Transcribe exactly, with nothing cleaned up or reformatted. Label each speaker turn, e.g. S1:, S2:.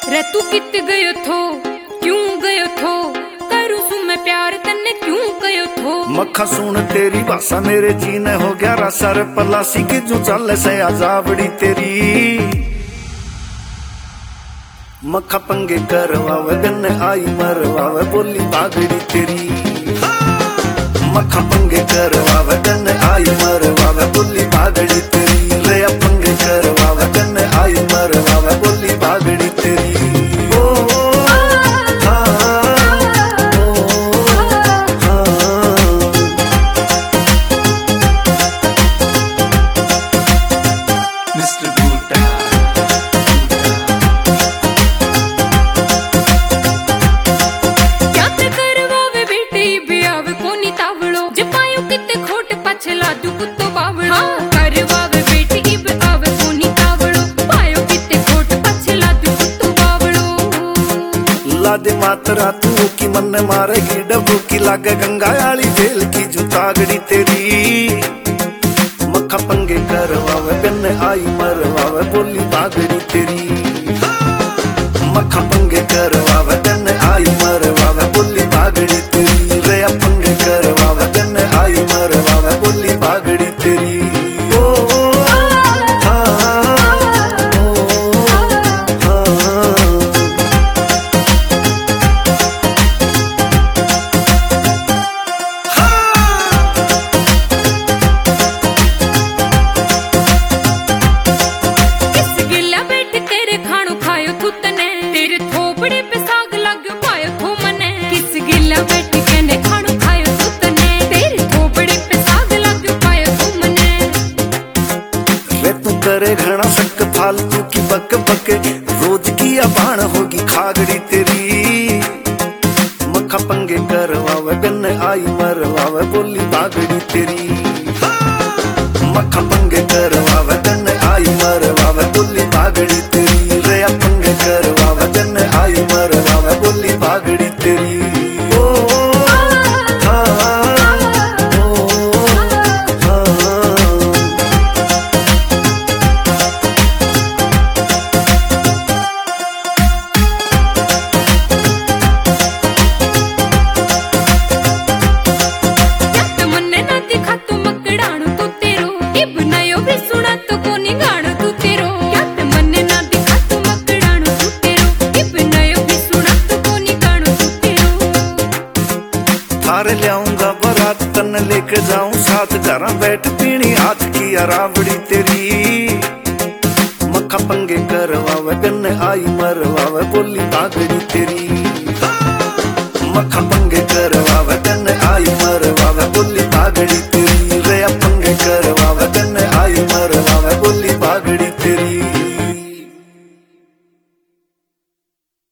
S1: रे तू कित गयो थो, क्यों गयो थो, करूं सु मैं प्यार तन्ने क्यों गयो थो।
S2: मक्खा सुन तेरी भाषा मेरे जीने हो गया रसा रे पलासी की जो चल से आजावड़ी तेरी। मक्खा पंगे करवावे गन्ने आई मरवावे बोली बागड़ी तेरी। मक्खा पंगे करवावे गन्ने आई मरवावे बोली बागड़ी तेरी। रे पंगे करवावे गन्ने आई मरवावे बोली बागड़ी तेरी। दे मातरा तू की मन मारेगी डबू की लागे गंगा आली जेल की जो तागड़ी तेरी। मक्खा पंगे करवावे गन्ने आई मरवावे बोली बागड़ी तेरी। मक्खा पंगे करवावे गन्ने आई मरवावे बोली बागड़ी तेरी। रे पंगे करवावे गन्ने आई मरवावे बोली बागड़ी तेरी। करे घना शक फालतू की बक बके रोज की अबान होगी खागड़ी तेरी। मक्खा पंगे करवावे गन्ने आई मरवावे बोली बागड़ी तेरी। मक्खा पंगे करवावे गन्ने आई मरवावे बोली बागड़ी तेरी। रे पंगे करवावे गन्ने आई मरवावे बोली बागड़ी तेरी। थारे लियाऊंगा बारात तन लेके जाऊं साथ घर बैठ पीनी हाथ की अरावड़ी तेरी। मक्खा पंगे करवावे गन्ने आई मरवावे बोली बागड़ी तेरी। मक्खा पंगे करवावे गन्ने आई मरवावे बोली बागड़ी तेरी। रे पंगे करवावे गन्ने आई मरवावे बोली बागड़ी तेरी।